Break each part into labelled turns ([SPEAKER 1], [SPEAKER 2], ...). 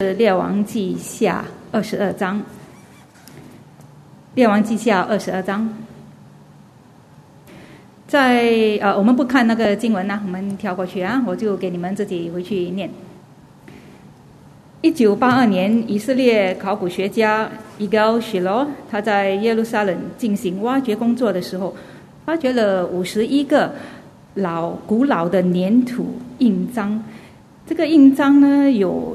[SPEAKER 1] 是列王记下22章。列王记下22章，我们不看那个经文啦，我们跳过去啊，我就给你们自己回去念。1982年，以色列考古学家伊高许罗他在耶路撒冷进行挖掘工作的时候，发掘了51个古老的粘土印章。这个印章呢有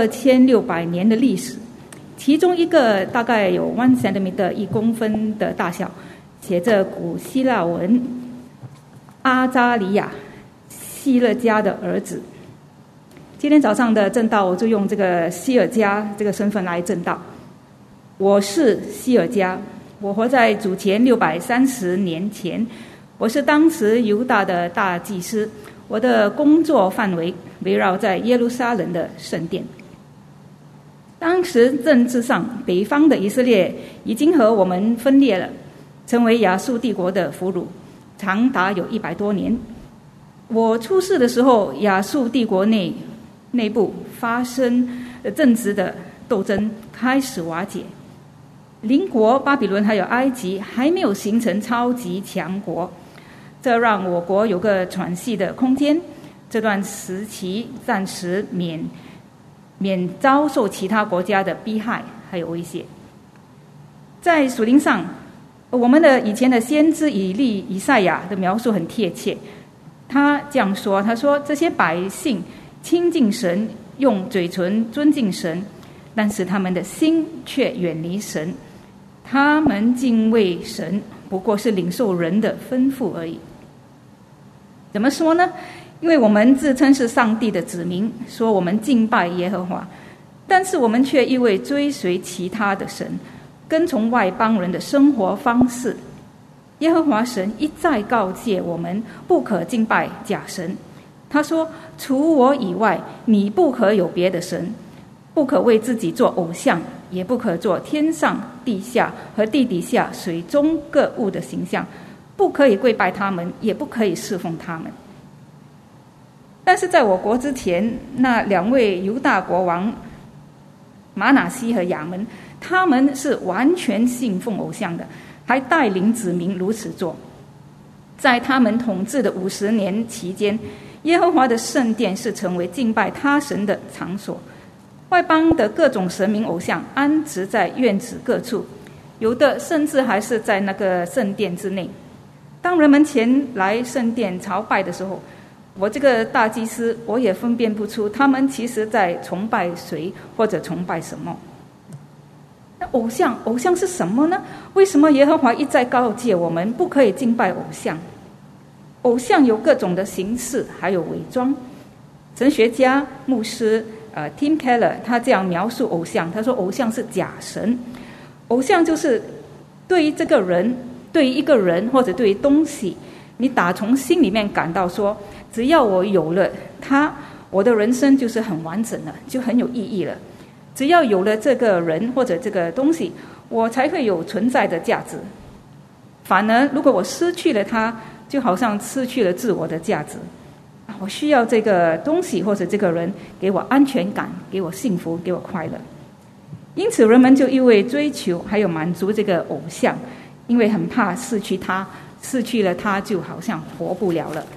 [SPEAKER 1] 2600年的历史，其中一个大概有1 cm 1公分的大小，写着古希腊文阿扎里亚希勒家的儿子。今天早上的证道，我就用这个希尔家这个身份来证道。我是希尔家，我活在主前630年前，我是当时犹大的大祭司，我的工作范围围绕在耶路撒冷的圣殿。当时政治上，北方的以色列已经和我们分裂了，成为亚述帝国的俘虏，长达有100多年。我出世的时候，亚述帝国内部发生政治的斗争，开始瓦解。邻国巴比伦还有埃及还没有形成超级强国，这让我国有个喘息的空间。这段时期暂时免遭受其他国家的逼害还有威胁。在属灵上，我们的以前的先知以赛亚的描述很贴切，他这样说，他说这些百姓亲近神，用嘴唇尊敬神，但是他们的心却远离神，他们敬畏神不过是领受人的吩咐而已。怎么说呢？因为我们自称是上帝的子民，说我们敬拜耶和华，但是我们却因为追随其他的神，跟从外邦人的生活方式。耶和华神一再告诫我们不可敬拜假神，他说除我以外你不可有别的神，不可为自己做偶像，也不可做天上地下和地底下水中各物的形象，不可以跪拜他们，也不可以侍奉他们。但是在我国之前，那2位犹大国王马拿西和亚门，他们是完全信奉偶像的，还带领子民如此做。在他们统治的50年期间，耶和华的圣殿是成为敬拜他神的场所，外邦的各种神明偶像安置在院子各处，有的甚至还是在那个圣殿之内。当人们前来圣殿朝拜的时候，我这个大祭司我也分辨不出他们其实在崇拜谁或者崇拜什么。那偶像是什么呢？为什么耶和华一再告诫我们不可以敬拜偶像？偶像有各种的形式还有伪装。神学家牧师Tim Keller 他这样描述偶像，他说偶像是假神。偶像就是对于一个人或者对于东西，你打从心里面感到说，只要我有了它，我的人生就是很完整了，就很有意义了。只要有了这个人或者这个东西，我才会有存在的价值。反而如果我失去了它，就好像失去了自我的价值。我需要这个东西或者这个人给我安全感，给我幸福，给我快乐。因此人们就因为追求还有满足这个偶像，因为很怕失去它，失去了它就好像活不了了。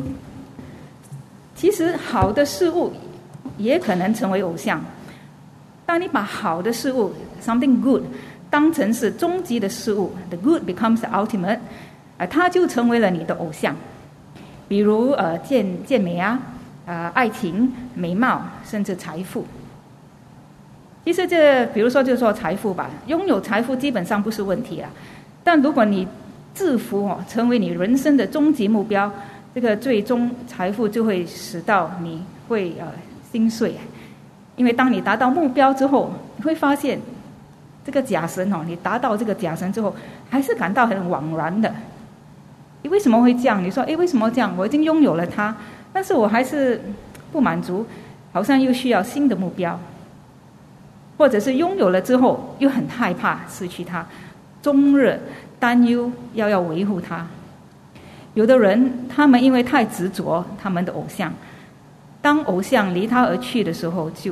[SPEAKER 1] 其实好的事物也可能成为偶像。当你把好的事物 something good 当成是终极的事物， the good becomes the ultimate，它就成为了你的偶像。比如健美爱情、美貌，甚至财富。其实比如说就说财富吧，拥有财富基本上不是问题啦。但如果你致富成为你人生的终极目标，这个最终财富就会使到你会心碎。因为当你达到目标之后，你会发现这个假神你达到这个假神之后，还是感到很惘然的。你为什么会这样？你说为什么这样？我已经拥有了它，但是我还是不满足，好像又需要新的目标，或者是拥有了之后又很害怕失去它，终日担忧要维护它。有的人他们因为太执着他们的偶像，当偶像离他而去的时候就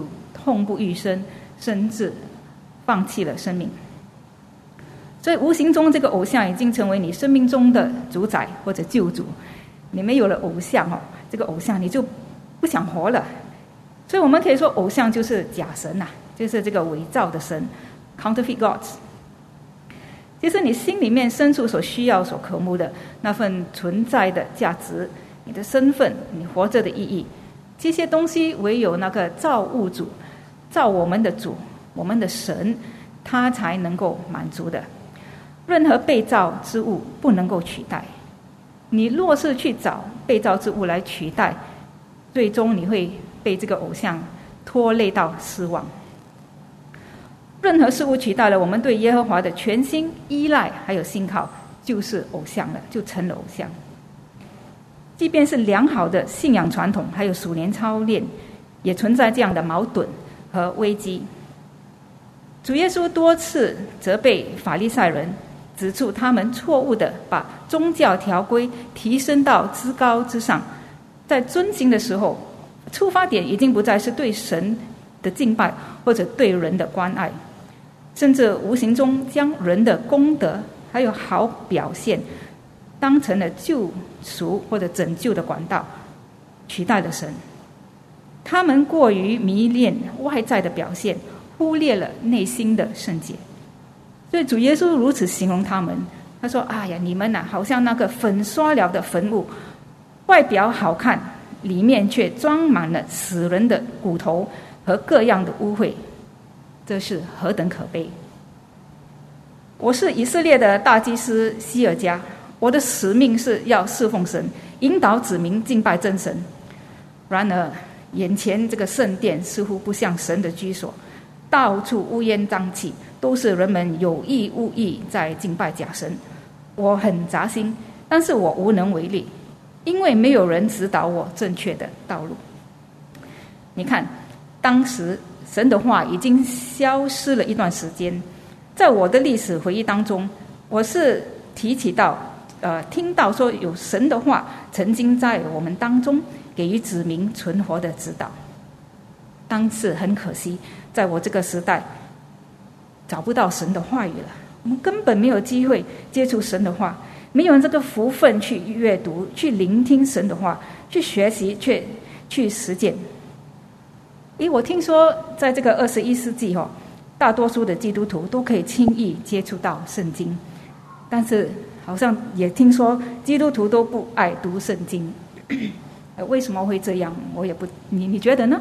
[SPEAKER 1] 痛不欲生，甚至放弃了生命。所以无形中这个偶像已经成为你生命中的主宰或者救主。你没有了偶像这个偶像你就不想活了。所以我们可以说偶像就是假神就是这个伪造的神 counterfeit gods。 其实你心里面深处所需要所渴慕的那份存在的价值，你的身份，你活着的意义，这些东西唯有那个造物主，造我们的主，我们的神，他才能够满足的。任何被造之物不能够取代。你若是去找被造之物来取代，最终你会被这个偶像拖累到失望。任何事物取代了我们对耶和华的全心依赖还有信靠，就是偶像了，就成了偶像。即便是良好的信仰传统还有属灵操练，也存在这样的矛盾和危机。主耶稣多次责备法利赛人，指出他们错误的把宗教条规提升到至高之上，在遵行的时候，出发点已经不再是对神的敬拜或者对人的关爱，甚至无形中将人的功德还有好表现当成了救赎或者拯救的管道，取代了神。他们过于迷恋外在的表现，忽略了内心的圣洁。所以主耶稣如此形容他们，他说：哎呀，你们好像那个粉刷了的坟墓，外表好看，里面却装满了死人的骨头和各样的污秽，这是何等可悲。我是以色列的大祭司希尔家，我的使命是要侍奉神，引导子民敬拜真神。然而眼前这个圣殿似乎不像神的居所，到处乌烟瘴气，都是人们有意无意在敬拜假神。我很扎心，但是我无能为力，因为没有人指导我正确的道路。你看，当时神的话已经消失了一段时间，在我的历史回忆当中，我是提起到听到说有神的话曾经在我们当中给予子民存活的指导。但是很可惜，在我这个时代找不到神的话语了，我们根本没有机会接触神的话，没有这个福分去阅读，去聆听神的话，去学习，去实践。我听说在这个21世纪大多数的基督徒都可以轻易接触到圣经，但是好像也听说基督徒都不爱读圣经。为什么会这样？我也不，你觉得呢？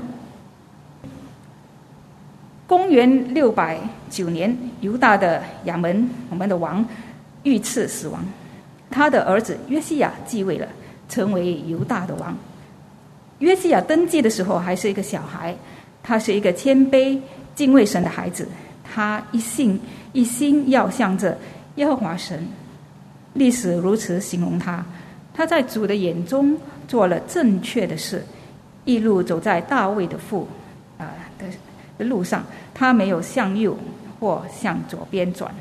[SPEAKER 1] 公元609年，犹大的亚门，我们的王遇刺死亡，他的儿子约西亚继位了，成为犹大的王。约西亚登基的时候还是一个小孩，他是一个谦卑敬畏神的孩子，他一心要向着耶和华神。历史如此形容他，他在主的眼中做了正确的事，一路走在大卫的的路上，他没有向右或向左边转。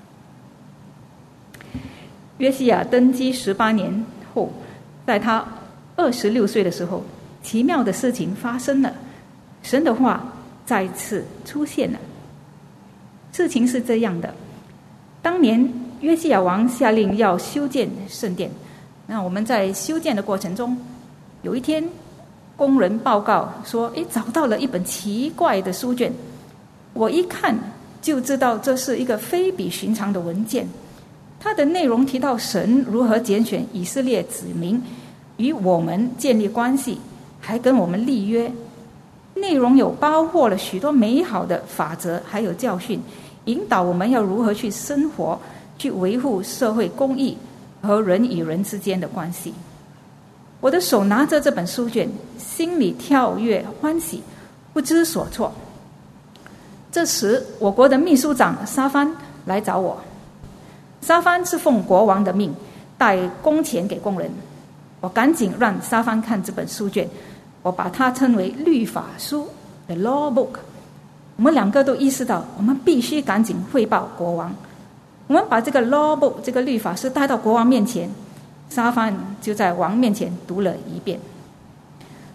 [SPEAKER 1] 约西亚登基18年后，在他26岁的时候，奇妙的事情发生了，神的话再次出现了。事情是这样的，当年约西亚王下令要修建圣殿，那我们在修建的过程中，有一天工人报告说，找到了一本奇怪的书卷，我一看就知道这是一个非比寻常的文件。它的内容提到神如何拣选以色列子民与我们建立关系，还跟我们立约。内容有包括了许多美好的法则还有教训，引导我们要如何去生活，去维护社会公义和人与人之间的关系。我的手拿着这本书卷，心里跳跃欢喜，不知所措。这时我国的秘书长沙番来找我，沙番是奉国王的命带工钱给工人，我赶紧让沙番看这本书卷，我把它称为律法书 The Law Book。 我们两个都意识到我们必须赶紧汇报国王。我们把这个 Law Book 这个律法书带到国王面前，沙番就在王面前读了一遍。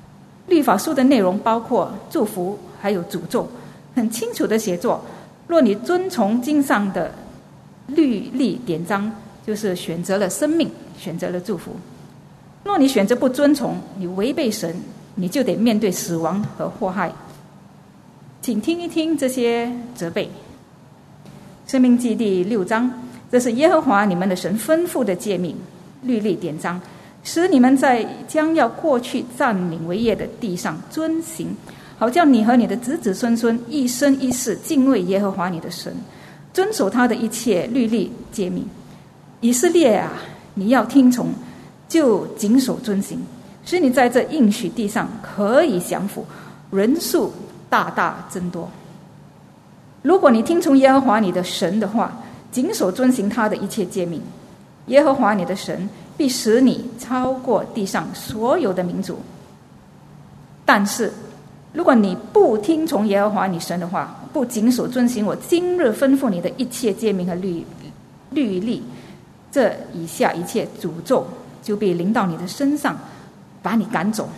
[SPEAKER 1] 律法书的内容包括祝福还有诅咒，很清楚的写作。若你遵从经上的律例典章，就是选择了生命，选择了祝福。若你选择不遵从，你违背神，你就得面对死亡和祸害。请听一听这些责备。申命记第6章，这是耶和华你们的神吩咐的诫命、律例典章，使你们在将要过去占领为业的地上遵行，好叫你和你的子子孙孙一生一世敬畏耶和华你的神，遵守他的一切律例诫命。以色列啊，你要听从，就谨守遵行，使你在这应许地上可以享福，人数大大增多。如果你听从耶和华你的神的话，谨守遵行他的一切诫命，耶和华你的神必使你超过地上所有的民族。但是如果你不听从耶和华你神的话，不谨守遵行我今日吩咐你的一切诫命和律例，这以下一切诅咒就被临到你的身上，把你赶走。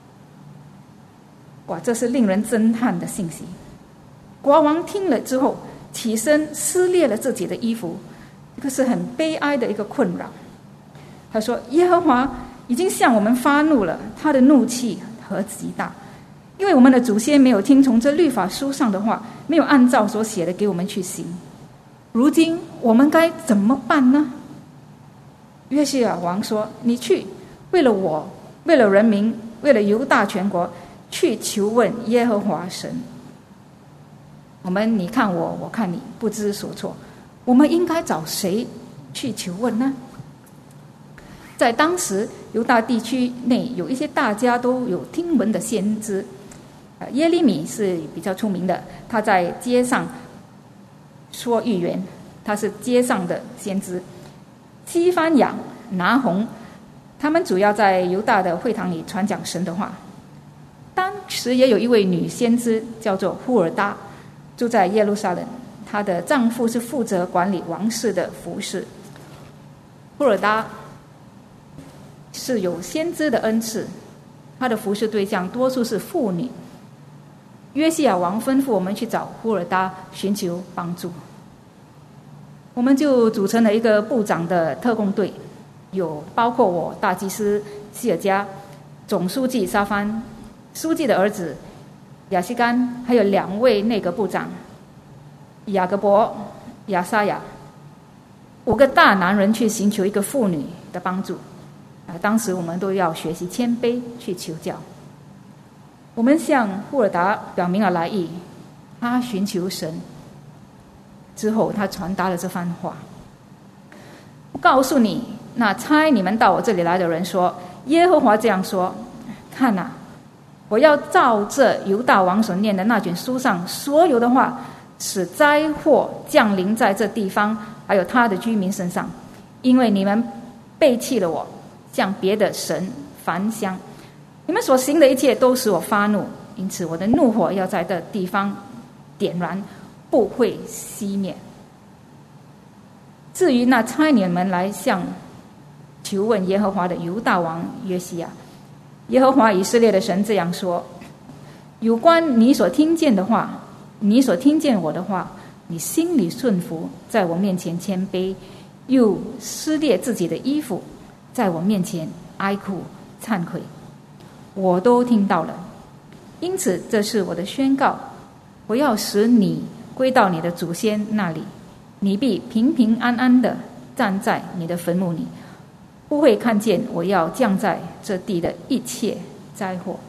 [SPEAKER 1] 哇，这是令人震撼的信息。国王听了之后，起身撕裂了自己的衣服，这个是很悲哀的一个困扰。他说，耶和华已经向我们发怒了，他的怒气何极大，因为我们的祖先没有听从这律法书上的话，没有按照所写的给我们去行。如今我们该怎么办呢？约西亚王说，你去，为了我，为了人民，为了犹大全国，去求问耶和华神。你看我，我看你，不知所措。我们应该找谁去求问呢？在当时犹大地区内有一些大家都有听闻的先知，耶利米是比较出名的，他在街上说预言，他是街上的先知。西番雅、拿红，他们主要在犹大的会堂里传讲神的话。当时也有一位女先知叫做户尔达，住在耶路撒冷，她的丈夫是负责管理王室的服饰。户尔达是有先知的恩赐，她的服侍对象多数是妇女。约西亚王吩咐我们去找户尔达寻求帮助，我们就组成了一个部长的特工队，有包括我大祭司希尔加、总书记沙番、书记的儿子亚西干，还有2位内阁部长雅各伯、亚撒雅，5个大男人去寻求一个妇女的帮助。当时我们都要学习谦卑去求教。我们向户尔达表明了来意，他寻求神之后，他传达了这番话：我告诉你，那差你们到我这里来的人说，耶和华这样说，看哪，我要照这犹大王所念的那卷书上所有的话，使灾祸降临在这地方还有他的居民身上，因为你们背弃了我，向别的神焚香，你们所行的一切都使我发怒，因此我的怒火要在这地方点燃，不会熄灭。至于那差你们来向求问耶和华的犹大王约西亚，耶和华以色列的神这样说：有关你所听见的话，你所听见我的话，你心里顺服，在我面前谦卑，又撕裂自己的衣服，在我面前哀哭忏悔，我都听到了。因此这是我的宣告，我要使你归到你的祖先那里，你必平平安安地站在你的坟墓里，不会看见我要降在这地的一切灾祸。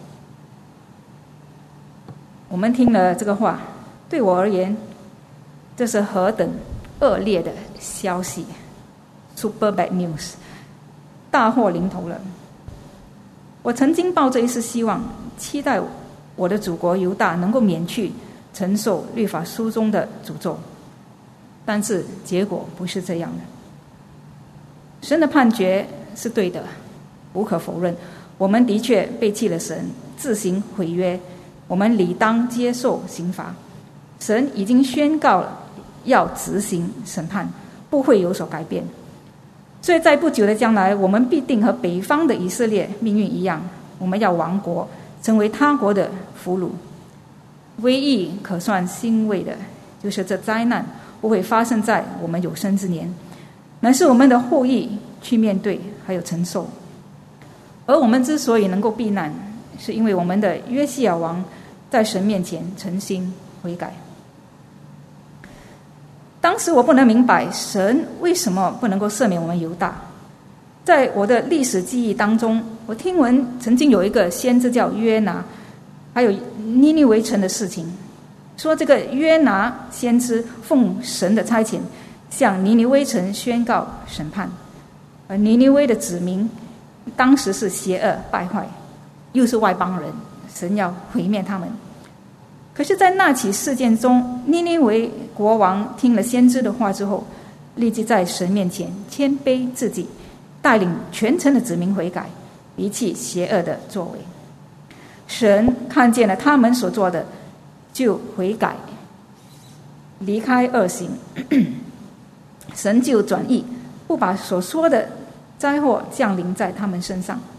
[SPEAKER 1] 我们听了这个话，对我而言，这是何等恶劣的消息， Super bad news， 大祸临头了。我曾经抱着一丝希望，期待我的祖国犹大能够免去承受律法书中的诅咒，但是结果不是这样的。神的判决是对的，无可否认，我们的确背弃了神，自行毁约，我们理当接受刑罚。神已经宣告了要执行审判，不会有所改变。所以在不久的将来，我们必定和北方的以色列命运一样，我们要亡国， 成为他国的俘虏。唯一可算欣慰的，就是这灾难不会发生在我们有生之年，乃是我们的后裔去面对还有承受。而我们之所以能够避难，是因为我们的约西亚王在神面前诚心悔改。当时我不能明白神为什么不能够赦免我们犹大。在我的历史记忆当中，我听闻曾经有一个先知叫约拿，还有尼尼微城的事情，说这个约拿先知奉神的差遣，向尼尼微城宣告审判，而尼尼微的子民当时是邪恶败坏，又是外邦人，神要毁灭他们。可是在那起事件中，尼尼微国王听了先知的话之后，立即在神面前谦卑自己，带领全城的子民悔改，离弃邪恶的作为。神看见了他们所做的，就悔改，离开恶行。神就转意，不把所说的灾祸降临在他们身上。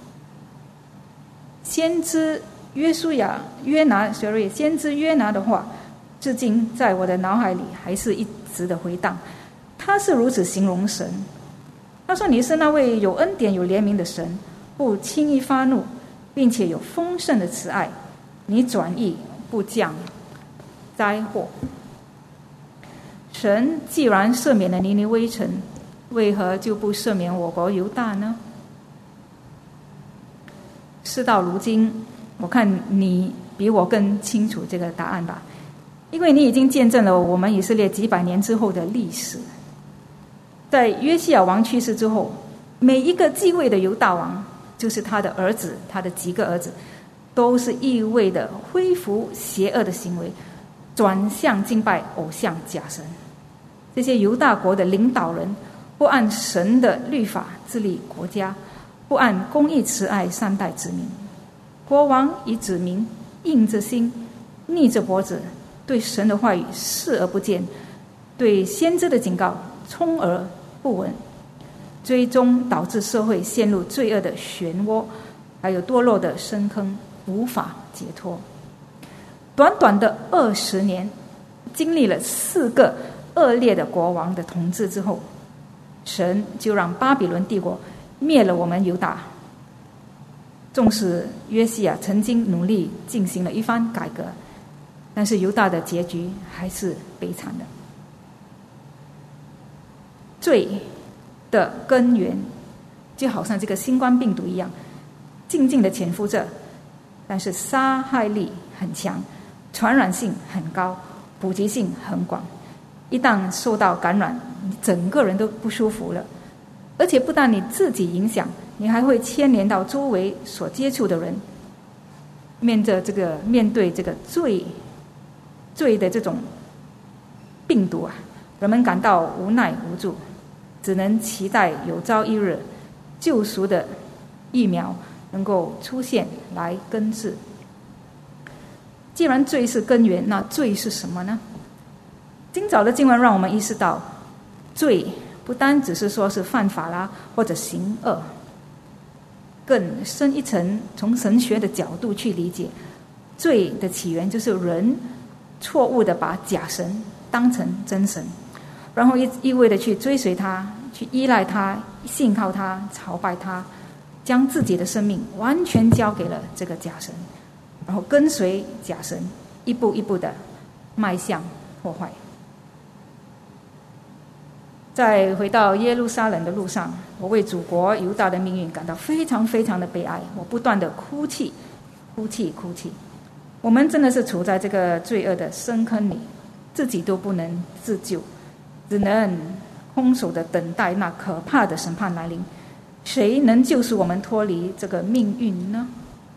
[SPEAKER 1] 先知约拿的话，至今在我的脑海里还是一直的回荡。他是如此形容神，他说：你是那位有恩典有怜悯的神，不轻易发怒，并且有丰盛的慈爱，你转意不降灾祸。神既然赦免了尼尼微城，为何就不赦免我国犹大呢？事到如今，我看你比我更清楚这个答案吧，因为你已经见证了我们以色列几百年之后的历史。在约西亚王去世之后，每一个继位的犹大王，就是他的儿子，他的几个儿子，都是一味的恢复邪恶的行为，转向敬拜偶像假神。这些犹大国的领导人不按神的律法治理国家，不按公义慈爱善待子民。国王与子民硬着心逆着脖子，对神的话语视而不见，对先知的警告充耳不闻，最终导致社会陷入罪恶的漩涡，还有堕落的深坑，无法解脱。短短的20年，经历了4个恶劣的国王的统治之后，神就让巴比伦帝国灭了我们犹大。纵使约西亚曾经努力进行了一番改革，但是犹大的结局还是悲惨的。罪的根源就好像这个新冠病毒一样，静静的潜伏着，但是杀害力很强，传染性很高，普及性很广。一旦受到感染，你整个人都不舒服了，而且不但你自己影响，你还会牵连到周围所接触的人。面对这个罪的这种病毒啊，人们感到无奈无助，只能期待有朝一日救赎的疫苗能够出现来根治。既然罪是根源，那罪是什么呢？今早的经文让我们意识到，罪不单只是说是犯法啦，或者行恶，更深一层，从神学的角度去理解，罪的起源就是人错误的把假神当成真神，然后一味的去追随他，去依赖他，信靠他，朝拜他，将自己的生命完全交给了这个假神，然后跟随假神，一步一步的迈向破坏。在回到耶路撒冷的路上，我为祖国犹大的命运感到非常非常的悲哀，我不断的哭泣。我们真的是处在这个罪恶的深坑里，自己都不能自救，只能空手的等待那可怕的审判来临。谁能救赎我们脱离这个命运呢？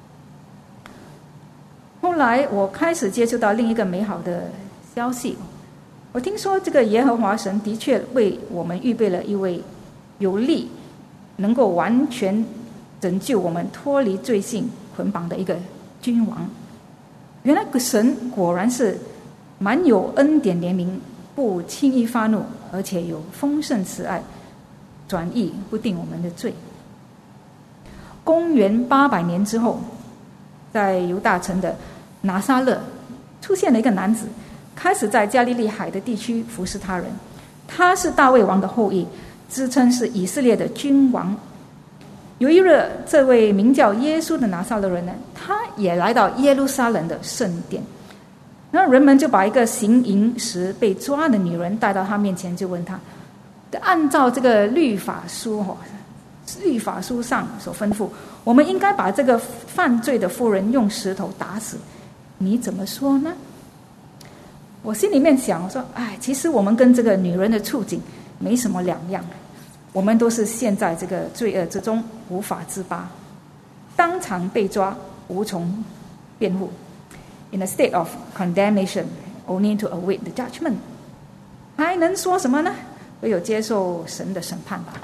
[SPEAKER 1] 后来我开始接触到另一个美好的消息，我听说这个耶和华神的确为我们预备了一位有力能够完全拯救我们脱离罪性捆绑的一个君王。原来神果然是蛮有恩典怜悯，不轻易发怒，而且有丰盛慈爱，转意不定我们的罪。公元800年之后， 在犹大城的拿撒勒出现了一个男子，开始在加利利海的地区服侍他人。他是大卫王的后裔，自称是以色列的君王。有一日，这位名叫耶稣的拿撒勒人呢，他也来到耶路撒冷的圣殿。然后人们就把一个行淫时被抓的女人带到他面前，就问他，按照这个律法书上所吩咐，我们应该把这个犯罪的妇人用石头打死，你怎么说呢？我心里面想说，其实我们跟这个女人的处境没什么两样，我们都是陷在这个罪恶之中无法自拔，当场被抓，无从辩护， in a state of condemnation only to await the judgment， 还能说什么呢？唯有接受神的审判吧。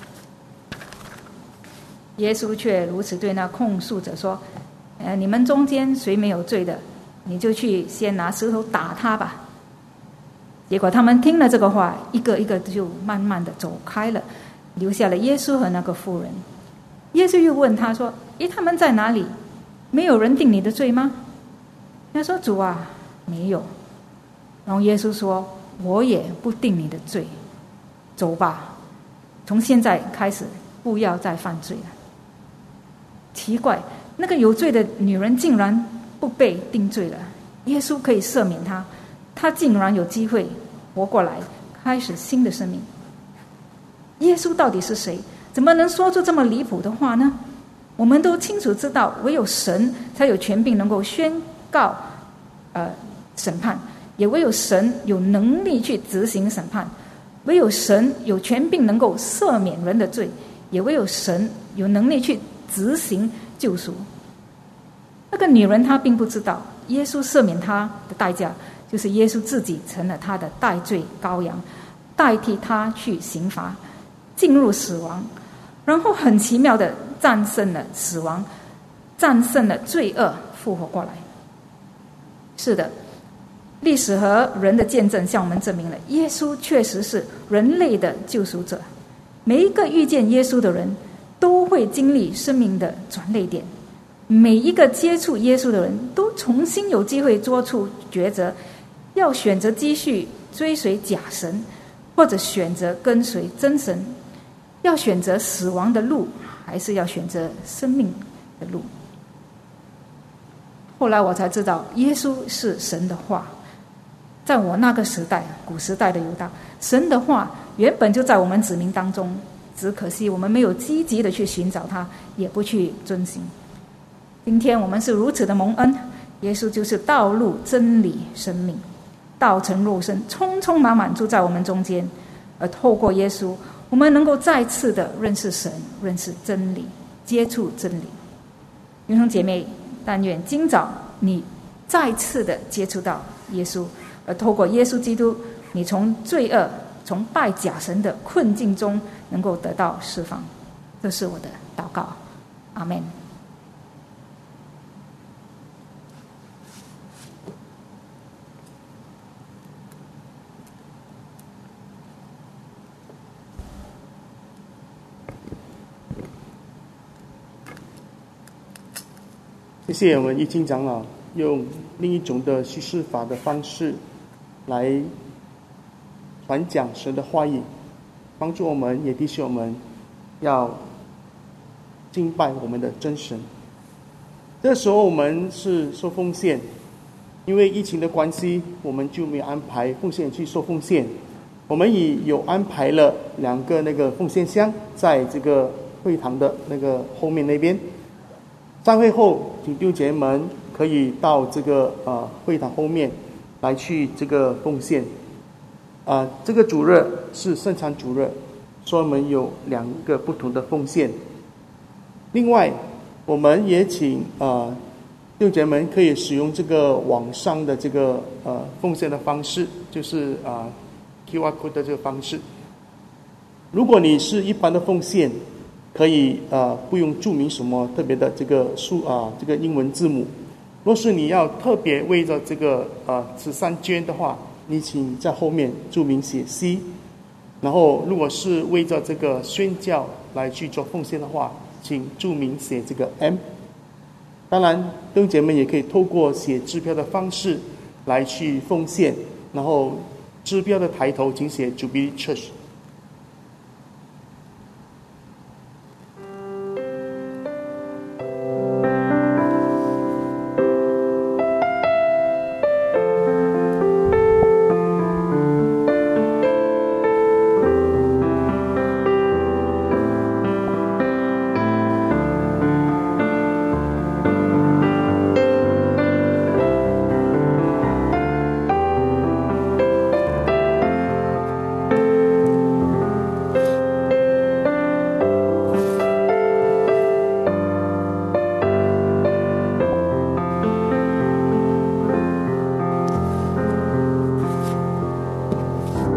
[SPEAKER 1] 耶稣却如此对那控诉者说，你们中间谁没有罪的，你就去先拿石头打他吧。结果他们听了这个话，一个一个就慢慢的走开了，留下了耶稣和那个妇人。耶稣又问他说，他们在哪里？没有人定你的罪吗？他说，主啊，没有。然后耶稣说，我也不定你的罪，走吧，从现在开始不要再犯罪了。奇怪，那个有罪的女人竟然不被定罪了，耶稣可以赦免她，她竟然有机会活过来，开始新的生命。耶稣到底是谁？怎么能说出这么离谱的话呢？我们都清楚知道，唯有神才有权柄能够宣告审判，也唯有神有能力去执行审判，唯有神有权柄能够赦免人的罪，也唯有神有能力去执行救赎。那个女人她并不知道，耶稣赦免她的代价就是耶稣自己成了她的代罪羔羊，代替她去刑罚，进入死亡，然后很奇妙的战胜了死亡，战胜了罪恶，复活过来。是的，历史和人的见证向我们证明了，耶稣确实是人类的救赎者。每一个遇见耶稣的人都会经历生命的转捩点，每一个接触耶稣的人都重新有机会做出抉择，要选择继续追随假神，或者选择跟随真神，要选择死亡的路，还是要选择生命的路。后来我才知道，耶稣是神的话。在我那个时代，古时代的犹大，神的话原本就在我们子民当中，只可惜我们没有积极的去寻找它，也不去遵行。今天我们是如此的蒙恩，耶稣就是道路、真理、生命，道成肉身，充充满满住在我们中间。而透过耶稣，我们能够再次的认识神，认识真理，接触真理。弟兄姐妹，但愿今早你再次的接触到耶稣，而透过耶稣基督，你从罪恶、从拜假神的困境中能够得到释放。这是我的祷告，阿们。
[SPEAKER 2] 谢谢我们义清长老用另一种的叙事法的方式来传讲神的话语，帮助我们，也提醒我们要敬拜我们的真神。这时候我们是收奉献，因为疫情的关系，我们就没有安排奉献去收奉献。我们也有安排了2个那个奉献箱，在这个会堂的那个后面那边。散会后，请弟兄姐妹们可以到这个会堂后面来去这个奉献。这个主日是圣餐主日，所以我们有2个不同的奉献。另外，我们也请弟兄姐妹们可以使用这个网上的这个奉献的方式，就是QR code 的这个方式。如果你是一般的奉献，可以不用注明什么特别的这个这个英文字母。若是你要特别为着这个慈善捐的话，你请在后面注明写 C。然后如果是为着这个宣教来去做奉献的话，请注明写这个 M。 当然，弟兄姐妹也可以透过写支票的方式来去奉献，然后支票的抬头请写 Jubilee Church。